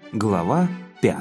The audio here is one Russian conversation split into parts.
Глава 5.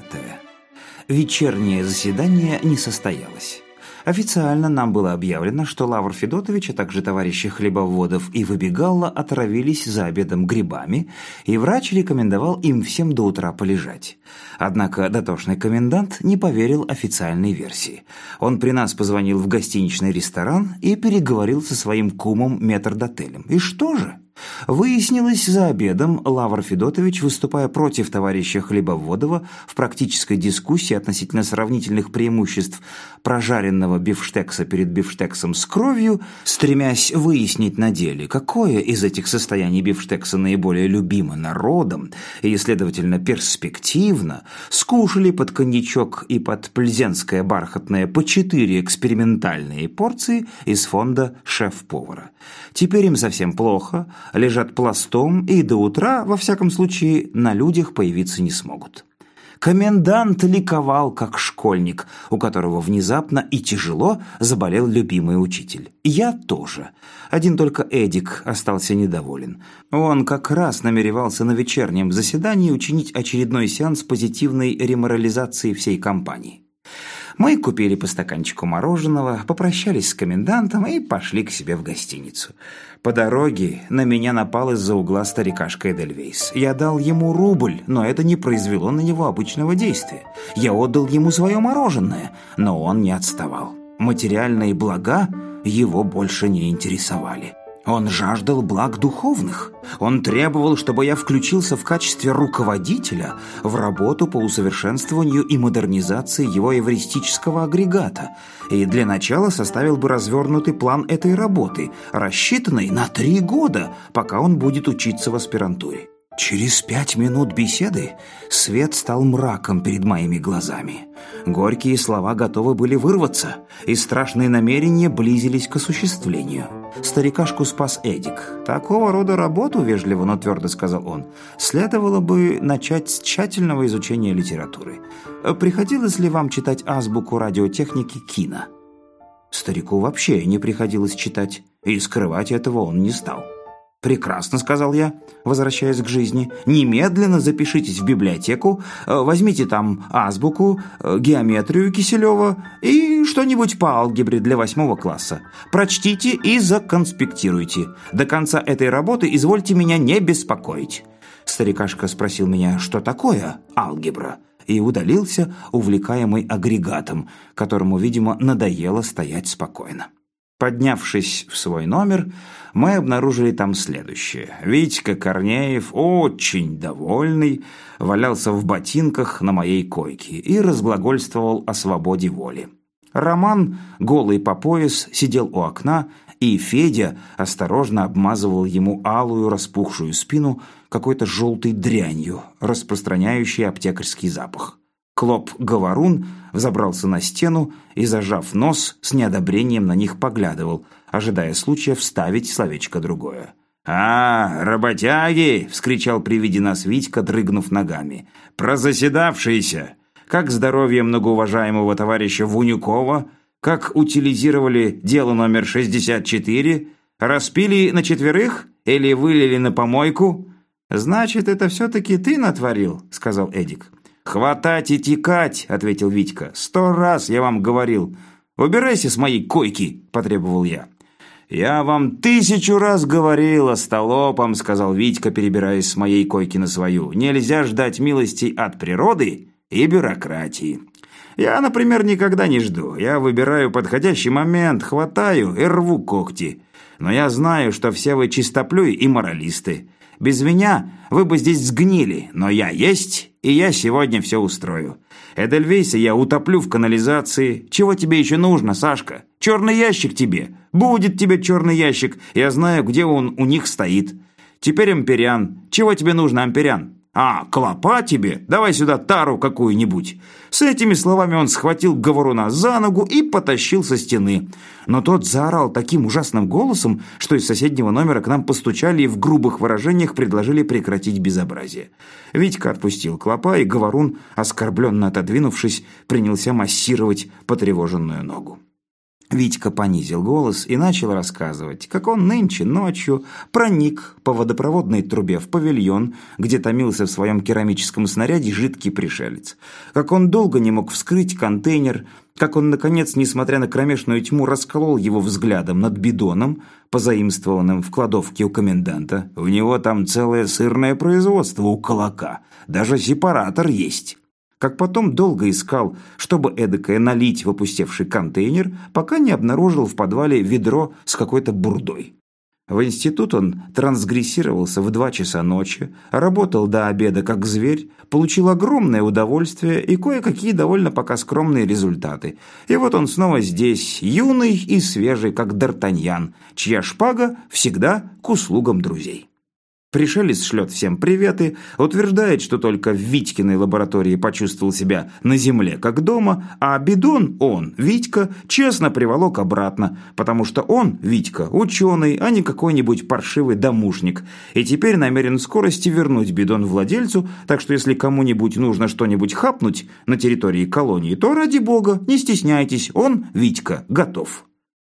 Вечернее заседание не состоялось. Официально нам было объявлено, что Лавр Федотович, а также товарищи Хлебоводов и Выбегалла отравились за обедом грибами, и врач рекомендовал им всем до утра полежать. Однако дотошный комендант не поверил официальной версии. Он при нас позвонил в гостиничный ресторан и переговорил со своим кумом метрдотелем. И что же? Выяснилось, за обедом Лавр Федотович, выступая против товарища Хлебоводова в практической дискуссии относительно сравнительных преимуществ прожаренного бифштекса перед бифштексом с кровью, стремясь выяснить на деле, какое из этих состояний бифштекса наиболее любимо народом и, следовательно, перспективно, скушали под коньячок и под пльзенское бархатное по 4 экспериментальные порции из фонда шеф-повара. Теперь им совсем плохо, лежат пластом и до утра, во всяком случае, на людях появиться не смогут. Комендант ликовал, как школьник, у которого внезапно и тяжело заболел любимый учитель. Я тоже. Один только Эдик остался недоволен. Он как раз намеревался на вечернем заседании учинить очередной сеанс позитивной реморализации всей компании. Мы купили по стаканчику мороженого, попрощались с комендантом и пошли к себе в гостиницу. По дороге на меня напал из-за угла старикашка Эдельвейс. Я дал ему рубль, но это не произвело на него обычного действия. Я отдал ему свое мороженое, но он не отставал. Материальные блага его больше не интересовали. Он жаждал благ духовных. Он требовал, чтобы я включился в качестве руководителя в работу по усовершенствованию и модернизации его эвристического агрегата, и для начала составил бы развернутый план этой работы, рассчитанный на 3 года, пока он будет учиться в аспирантуре. Через 5 минут беседы свет стал мраком перед моими глазами. Горькие слова готовы были вырваться, и страшные намерения близились к осуществлению. Старикашку спас Эдик. «Такого рода работу, — вежливо, но твердо сказал он, — следовало бы начать с тщательного изучения литературы. Приходилось ли вам читать азбуку радиотехники Кина?» Старику вообще не приходилось читать, и скрывать этого он не стал. «Прекрасно, — сказал я, возвращаясь к жизни, — немедленно запишитесь в библиотеку, возьмите там азбуку, геометрию Киселева и что-нибудь по алгебре для 8 класса. Прочтите и законспектируйте. До конца этой работы извольте меня не беспокоить». Старикашка спросил меня, что такое алгебра, и удалился, увлекаемый агрегатом, которому, видимо, надоело стоять спокойно. Поднявшись в свой номер, мы обнаружили там следующее. Витька Корнеев, очень довольный, валялся в ботинках на моей койке и разглагольствовал о свободе воли. Роман, голый по пояс, сидел у окна, и Федя осторожно обмазывал ему алую распухшую спину какой-то желтой дрянью, распространяющей аптекарский запах. Клоп-говорун взобрался на стену и, зажав нос, с неодобрением на них поглядывал, ожидая случая вставить словечко другое. «А, работяги!» — вскричал при виде нас Витька, дрыгнув ногами. «Прозаседавшиеся! Как здоровье многоуважаемого товарища Вунюкова? Как утилизировали дело номер 64? Распили на 4 или вылили на помойку?» «Значит, это все-таки ты натворил?» — сказал Эдик. «Хватать и текать!» — ответил Витька. 100 раз я вам говорил. «Убирайся с моей койки!» — потребовал я. «Я вам 1000 раз говорил, остолопом!» — сказал Витька, перебираясь с моей койки на свою. «Нельзя ждать милостей от природы и бюрократии. Я, например, никогда не жду. Я выбираю подходящий момент, хватаю и рву когти. Но я знаю, что все вы чистоплюи и моралисты. Без меня вы бы здесь сгнили, но я есть, и я сегодня все устрою. Эдельвейса я утоплю в канализации. Чего тебе еще нужно, Сашка? Черный ящик тебе. Будет тебе черный ящик. Я знаю, где он у них стоит. Теперь Амперян. Чего тебе нужно, Амперян? А, клопа тебе? Давай сюда тару какую-нибудь». С этими словами он схватил говоруна за ногу и потащил со стены. Но тот заорал таким ужасным голосом, что из соседнего номера к нам постучали и в грубых выражениях предложили прекратить безобразие. Витька отпустил клопа, и говорун, оскорбленно отодвинувшись, принялся массировать потревоженную ногу. Витька понизил голос и начал рассказывать, как он нынче ночью проник по водопроводной трубе в павильон, где томился в своем керамическом снаряде жидкий пришелец, как он долго не мог вскрыть контейнер, как он, наконец, несмотря на кромешную тьму, расколол его взглядом над бидоном, позаимствованным в кладовке у коменданта. У него там целое сырное производство у кулака, даже сепаратор есть. Как потом долго искал, чтобы эдакое налить в опустевший контейнер, пока не обнаружил в подвале ведро с какой-то бурдой. В институт он трансгрессировался в 2 часа ночи, работал до обеда как зверь, получил огромное удовольствие и кое-какие довольно пока скромные результаты. И вот он снова здесь, юный и свежий, как Д'Артаньян, чья шпага всегда к услугам друзей. Пришелец шлет всем приветы, утверждает, что только в Витькиной лаборатории почувствовал себя на земле как дома, а бидон он, Витька, честно приволок обратно, потому что он, Витька, ученый, а не какой-нибудь паршивый домушник, и теперь намерен в скорости вернуть бидон владельцу, так что если кому-нибудь нужно что-нибудь хапнуть на территории колонии, то, ради бога, не стесняйтесь, он, Витька, готов.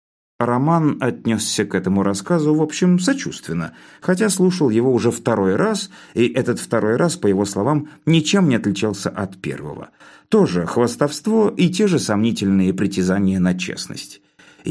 Роман отнесся к этому рассказу, в общем, сочувственно, хотя слушал его уже 2-й раз, и этот 2-й раз, по его словам, ничем не отличался от первого. Тоже хвастовство и те же сомнительные притязания на честность.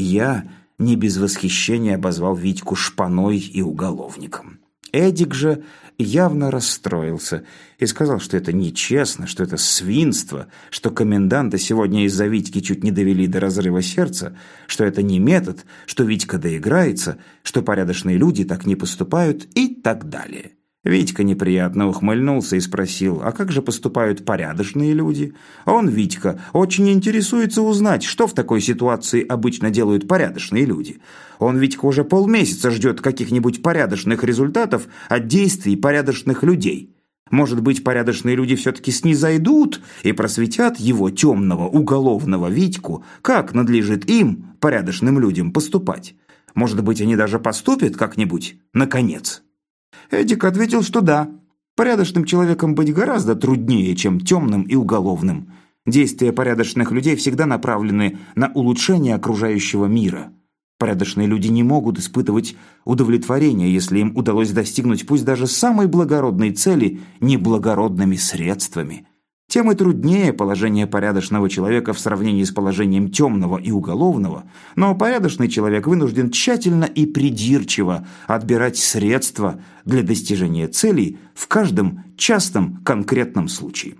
Я не без восхищения обозвал Витьку шпаной и уголовником. Эдик же явно расстроился и сказал, что это нечестно, что это свинство, что коменданта сегодня из-за Витьки чуть не довели до разрыва сердца, что это не метод, что Витька доиграется, что порядочные люди так не поступают и так далее. Витька неприятно ухмыльнулся и спросил, а как же поступают порядочные люди? Он, Витька, очень интересуется узнать, что в такой ситуации обычно делают порядочные люди. Он, Витька, уже полмесяца ждет каких-нибудь порядочных результатов от действий порядочных людей. Может быть, порядочные люди все-таки снизойдут и просветят его темного уголовного Витьку, как надлежит им, порядочным людям, поступать. Может быть, они даже поступят как-нибудь, наконец. Эдик ответил, что да, порядочным человеком быть гораздо труднее, чем темным и уголовным. Действия порядочных людей всегда направлены на улучшение окружающего мира. Порядочные люди не могут испытывать удовлетворение, если им удалось достигнуть пусть даже самой благородной цели неблагородными средствами. Тем и труднее положение порядочного человека в сравнении с положением темного и уголовного, но порядочный человек вынужден тщательно и придирчиво отбирать средства для достижения целей в каждом частном конкретном случае.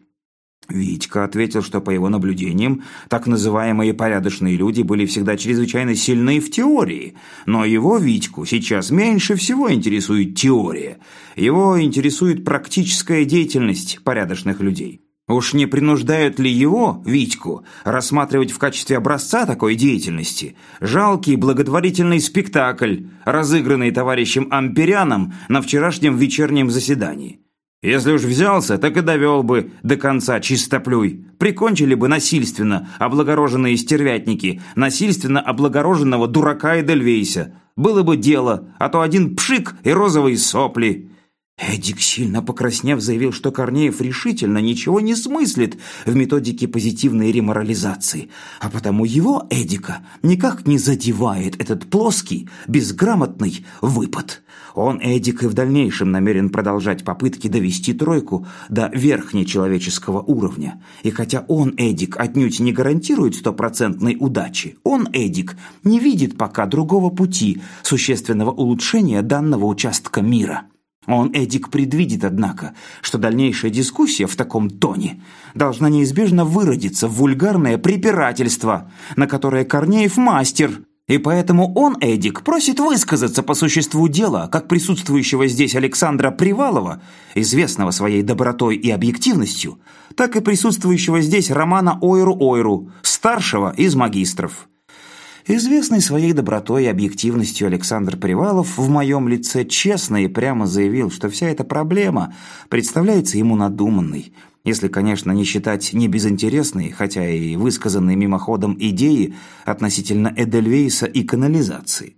Витька ответил, что по его наблюдениям так называемые порядочные люди были всегда чрезвычайно сильны в теории, но его, Витьку, сейчас меньше всего интересует теория, его интересует практическая деятельность порядочных людей. Уж не принуждают ли его, Витьку, рассматривать в качестве образца такой деятельности жалкий благотворительный спектакль, разыгранный товарищем Амперяном на вчерашнем вечернем заседании? Если уж взялся, так и довел бы до конца чистоплюй. Прикончили бы насильственно облагороженные стервятники, насильственно облагороженного дурака Эдельвейса. Было бы дело, а то один пшик и розовые сопли. Эдик, сильно покраснев, заявил, что Корнеев решительно ничего не смыслит в методике позитивной реморализации, а потому его, Эдика, никак не задевает этот плоский, безграмотный выпад. Он, Эдик, и в дальнейшем намерен продолжать попытки довести тройку до верхнечеловеческого уровня. И хотя он, Эдик, отнюдь не гарантирует 100% удачи, он, Эдик, не видит пока другого пути существенного улучшения данного участка мира. Он, Эдик, предвидит, однако, что дальнейшая дискуссия в таком тоне должна неизбежно выродиться в вульгарное препирательство, на которое Корнеев мастер, и поэтому он, Эдик, просит высказаться по существу дела как присутствующего здесь Александра Привалова, известного своей добротой и объективностью, так и присутствующего здесь Романа Ойру-Ойру, старшего из магистров. Известный своей добротой и объективностью Александр Привалов в моем лице честно и прямо заявил, что вся эта проблема представляется ему надуманной, если, конечно, не считать небезынтересной, хотя и высказанной мимоходом идеи относительно Эдельвейса и канализации.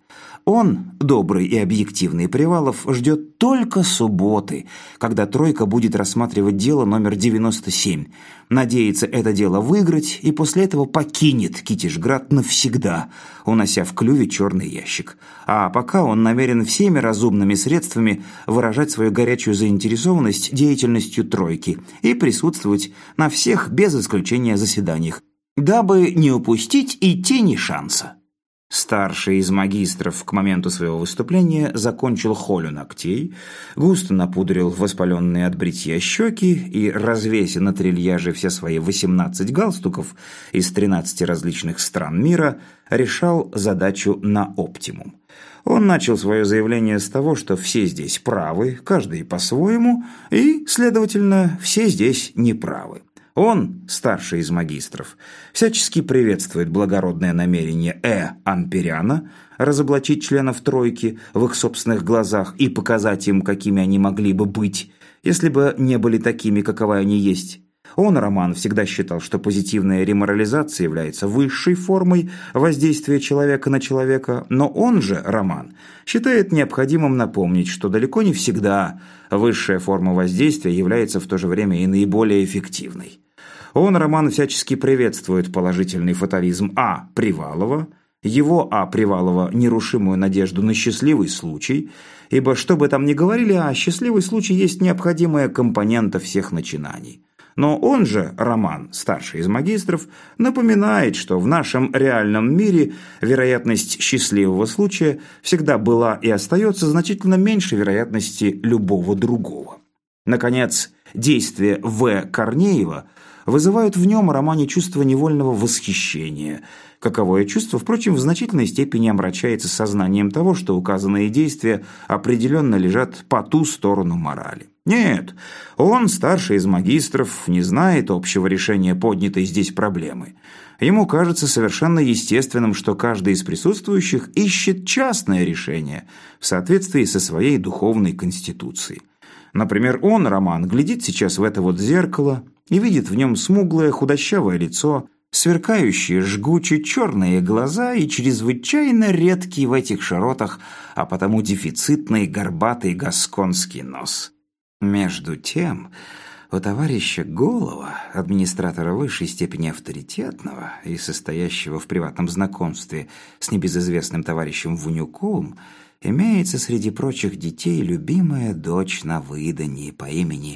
Он, добрый и объективный Привалов, ждет только субботы, когда тройка будет рассматривать дело номер 97. Надеется это дело выиграть и после этого покинет Китежград навсегда, унося в клюве черный ящик. А пока он намерен всеми разумными средствами выражать свою горячую заинтересованность деятельностью тройки и присутствовать на всех без исключения заседаниях, дабы не упустить и тени шанса. Старший из магистров к моменту своего выступления закончил холю ногтей, густо напудрил воспаленные от бритья щеки и, развесив на трильяже все свои 18 галстуков из 13 различных стран мира, решал задачу на оптимум. Он начал свое заявление с того, что все здесь правы, каждый по-своему, и, следовательно, все здесь неправы. Он, старший из магистров, всячески приветствует благородное намерение Амперяна разоблачить членов тройки в их собственных глазах и показать им, какими они могли бы быть, если бы не были такими, каковы они есть. Он, Роман, всегда считал, что позитивная реморализация является высшей формой воздействия человека на человека, но он же, Роман, считает необходимым напомнить, что далеко не всегда высшая форма воздействия является в то же время и наиболее эффективной. Он, Роман, всячески приветствует положительный фатализм Привалова, его Привалова нерушимую надежду на счастливый случай, ибо, что бы там ни говорили, счастливый случай есть необходимая компонента всех начинаний. Но он же, Роман, старший из магистров, напоминает, что в нашем реальном мире вероятность счастливого случая всегда была и остается значительно меньше вероятности любого другого. Наконец, действия В. Корнеева вызывают в нем, Романе, чувство невольного восхищения. Каковое чувство, впрочем, в значительной степени омрачается сознанием того, что указанные действия определенно лежат по ту сторону морали. Нет, он, старший из магистров, не знает общего решения поднятой здесь проблемы. Ему кажется совершенно естественным, что каждый из присутствующих ищет частное решение в соответствии со своей духовной конституцией. Например, он, Роман, глядит сейчас в это вот зеркало и видит в нем смуглое худощавое лицо, сверкающие жгучие черные глаза и чрезвычайно редкий в этих широтах, а потому дефицитный горбатый гасконский нос. Между тем, у товарища Голова, администратора высшей степени авторитетного и состоящего в приватном знакомстве с небезызвестным товарищем Вунюковым, имеется среди прочих детей любимая дочь на выданье по имени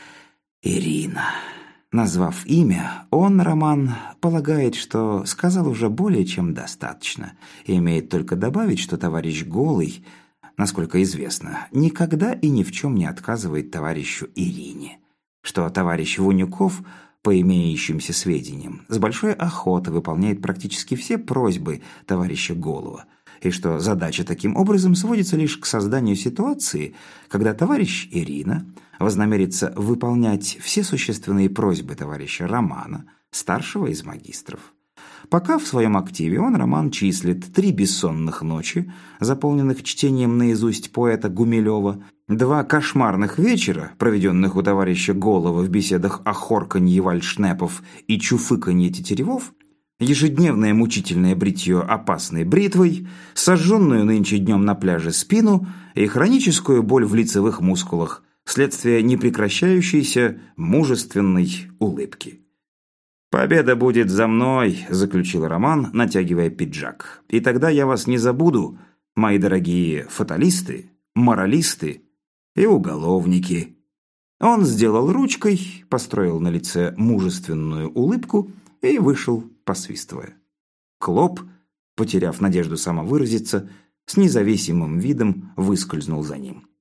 Ирина. Назвав имя, он, Роман, полагает, что сказал уже более чем достаточно, и имеет только добавить, что товарищ Голый, насколько известно, никогда и ни в чем не отказывает товарищу Ирине, что товарищ Вунюков, по имеющимся сведениям, с большой охотой выполняет практически все просьбы товарища Голова, и что задача таким образом сводится лишь к созданию ситуации, когда товарищ Ирина вознамерится выполнять все существенные просьбы товарища Романа, старшего из магистров. Пока в своем активе он, Роман, числит 3 бессонных ночи, заполненных чтением наизусть поэта Гумилева, 2 кошмарных вечера, проведенных у товарища Голова в беседах о хорканье вальшнепов и чуфыканье тетеревов, ежедневное мучительное бритье опасной бритвой, сожженную нынче днем на пляже спину и хроническую боль в лицевых мускулах, следствие непрекращающейся мужественной улыбки. «Победа будет за мной», – заключил Роман, натягивая пиджак. «И тогда я вас не забуду, мои дорогие фаталисты, моралисты и уголовники». Он сделал ручкой, построил на лице мужественную улыбку и вышел, посвистывая. Клоп, потеряв надежду самовыразиться, с независимым видом выскользнул за ним.